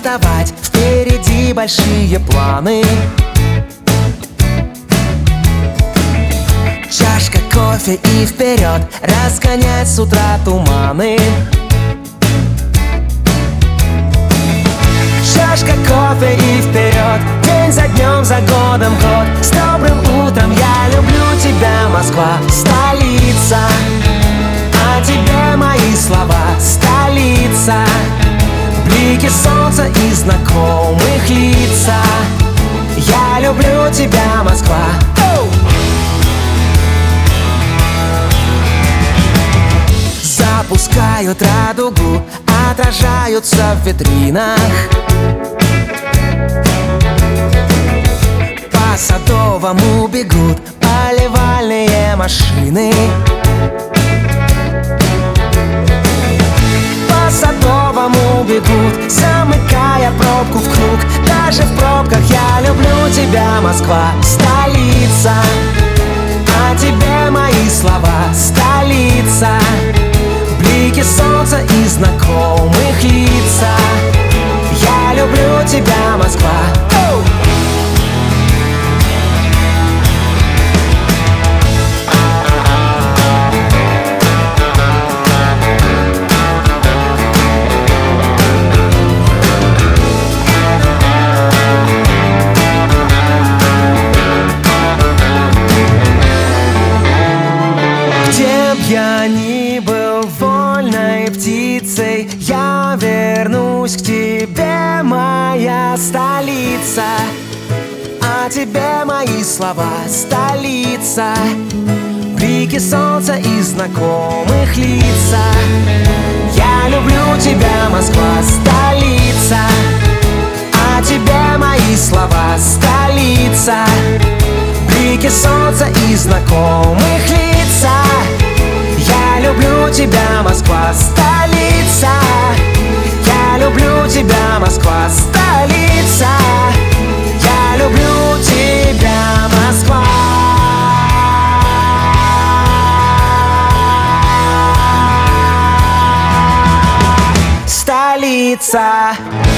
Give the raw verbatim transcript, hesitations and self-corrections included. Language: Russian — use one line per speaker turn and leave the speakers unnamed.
отставать, впереди большие планы. Чашка кофе и вперед, разгонять с утра туманы. Чашка кофе и вперед, день за днем, за годом год. С добрым утром, я люблю тебя, Москва, столица. О тебе мои слова, столица. Блики солнца и знакомых лица. Я люблю тебя, Москва. Оу! Запускают радугу, отражаются в витринах. По Садовому бегут поливальные машины. По Садовому бегут, замыкая пробку в круг. Даже в пробках я люблю тебя, Москва, столица. О тебе мои слова, столица. Блики солнца и знакомых лица. Я люблю тебя, Москва. Оу! Где б я ни был вольной птицей, я вернусь к тебе, моя столица. О тебе мои слова, столица. Блики солнца и знакомых лица. Я люблю тебя, Москва, столица. О тебе мои слова, столица. Блики солнца и знакомых лица. Я люблю тебя, Москва, столица. Я люблю тебя, Москва, столица. Я люблю тебя, Москва. Столица.